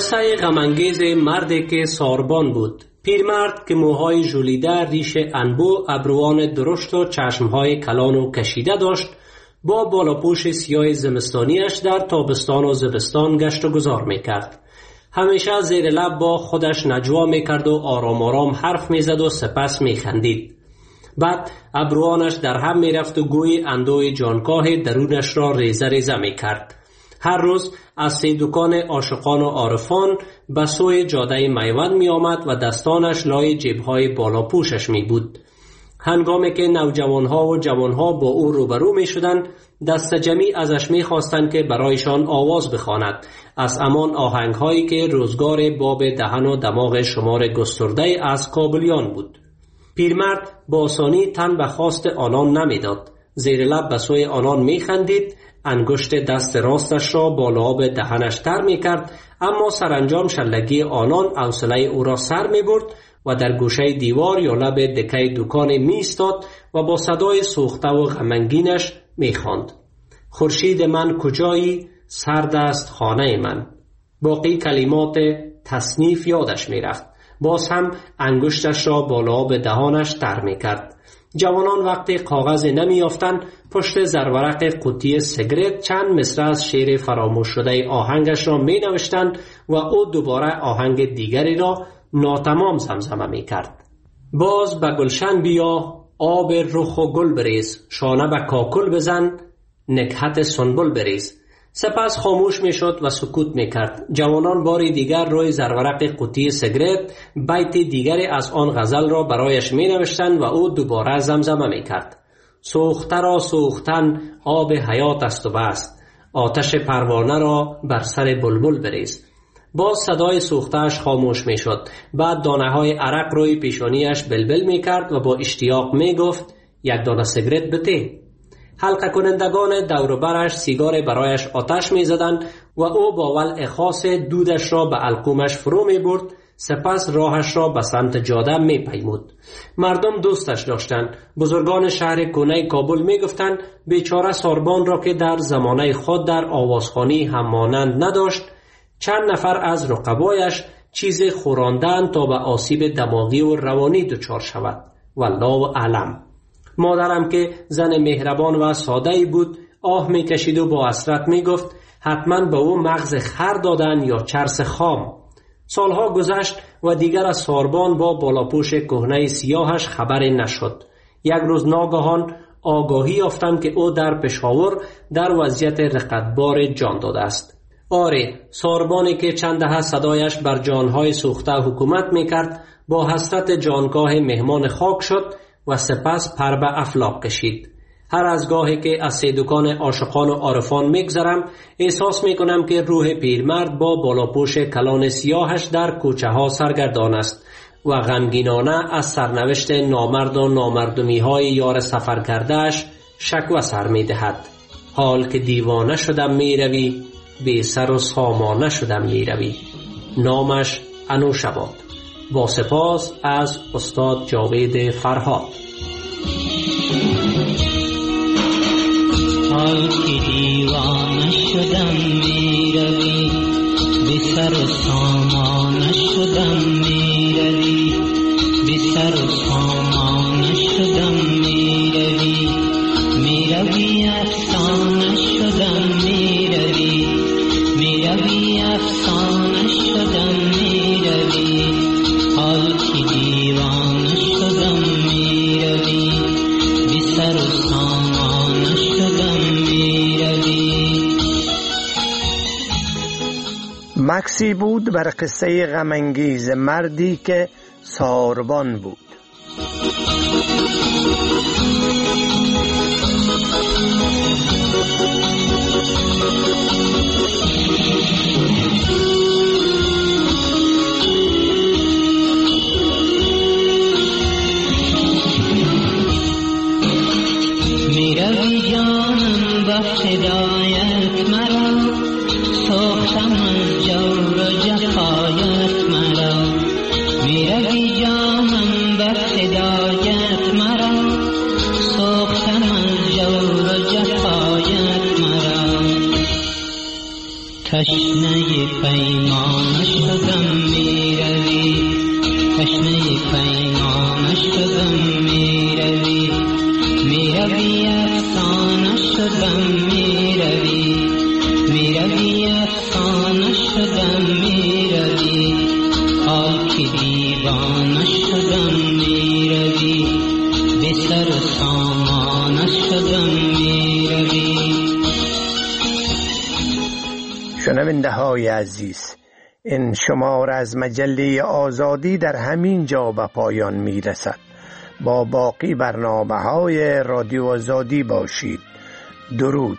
قصه غمانگیز مردی که ساربان بود. پیرمرد که موهای ژولیده، ریش انبو، ابروان درشت و چشمهای کلان و کشیده داشت، با بالاپوش سیاه زمستانیش در تابستان و زمستان گشت و گذار میکرد. همیشه زیر لب با خودش نجوا میکرد و آرام آرام حرف میزد و سپس میخندید. بعد ابروانش در هم میرفت و گوی اندوی جانکاه درونش را ریزه ریزه میکرد. هر روز از 3 دکان عاشقان و عارفان به سوی جاده میوند می آمد و دستانش لای جیبهای بالا پوشش می بود. هنگامی که نوجوانها و جوانها با او روبرو می شدند، دست جمعی ازش می خواستند که برایشان آواز بخواند از همان آهنگهایی که روزگار باب دهن و دماغ شمار گسترده از کابلیان بود. پیرمرد با آسانی تن به خواست آنان نمیداد. زیر لب به سوی آنان می خندید، انگشت دست راستش را بالا آب دهنش تر می کرد، اما سرانجام شلگی آنان حوصله او را سر می برد و در گوشه دیوار یا لب دکه دکان می ایستاد و با صدای سوخته و غمگینش می خواند: خورشید من کجایی، سرد است خانه من. باقی کلمات تصنیف یادش می رفت. باز هم انگشتش را بالا آب دهانش تر می کرد. جوانان وقتی کاغذ نمی یافتند، پشت زرورق قوطی سیگرت چند مصرع از شعر فراموش شده آهنگش را می نوشتند و او دوباره آهنگ دیگری را ناتمام زمزمه می کرد. باز به گلشن بیا، آب رخ و گل بریز، شانه به کاکل بزن، نکهت سنبل بریز. سپس خاموش می شد و سکوت می کرد. جوانان باری دیگر روی زرورق قوطی سیگرت بیت دیگری از آن غزل را برایش می نوشتند و او دوباره زمزمه می کرد: سوخته را سوختن آب حیات است و بست، آتش پروانه را بر سر بلبل بریز. باز صدای سوخته‌اش خاموش می شد. بعد دانه های عرق روی پیشانیش بلبل می کرد و با اشتیاق می گفت: یک دانه سیگرت بده. حلقه کنندگان دور برش سیگار برایش آتش می زدند و او با ولع خاص دودش را به القومش فرو می برد. سپس راهش را به سمت جاده می پیمود. مردم دوستش داشتند. بزرگان شهر کهنه کابل می گفتند بیچاره ساربان را که در زمانه خود در آوازخوانی هم مانند نداشت، چند نفر از رقبایش چیز خوراندند تا به آسیب دماغی و روانی دچار شود. والله اعلم. مادرم که زن مهربان و ساده‌ای بود، آه می‌کشید و با حسرت می‌گفت حتما به او مغز خر دادن یا چرس خام. سالها گذشت و دیگر از ساربان با بالاپوش کهنه سیاهش خبری نشد. یک روز ناگهان آگاهی یافتم که او در پشاور در وضعیت رقتبار جان داده است. آره، ساربانی که چند دهه صدایش بر جانهای سوخته حکومت می‌کرد، با حسرت جانگاه مهمان خاک شد و سپس پر به افلاک کشید. هر از گاهی که از 3 دکان عاشقان و عارفان میگذرم، احساس میکنم که روح پیرمرد با بالاپوش کلان سیاهش در کوچه ها سرگردان است و غمگینانه از سرنوشت نامرد و نامردمی های یار سفر کردهش شکوه سر میدهد. حال که دیوانه شدم میروی، بی سر و سامانه شدم میروی. نامش انوشباد. با سپاس از استاد جاوید فرهاد. حال که دیوانه شدم میروی، بی سر و سامانه شدم میروی، بی سر و سامانه شدم میروی، میروی افسانه شدم میروی، میروی افسانه شدم میروی. حال که دیوانه شدم میروی، بی سر و سامانه شدم میروی. مکسی بود بر قصه غمانگیز مردی که ساربان بود. میروی جانم با فدایت مرا، سوختم از جور و جفایت مرا. میروی جانم با فدایت مرا، سوختم از جور و جفایت مرا. تشنه پیمانه میروی افسانه شدم میروی میروی افسانه شدم میروی حال که دیوانه شدم میروی به سر و سامانه شدم میروی. شنونده های عزیز، این شمار از مجله آزادی در همین جا به پایان می رسد. با باقی برنامه‌های رادیو آزادی باشید. درود.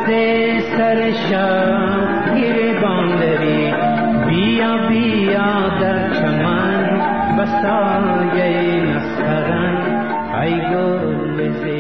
سر شب گریبان داری، بیا بیا در چمن بسایه نسترن ای گل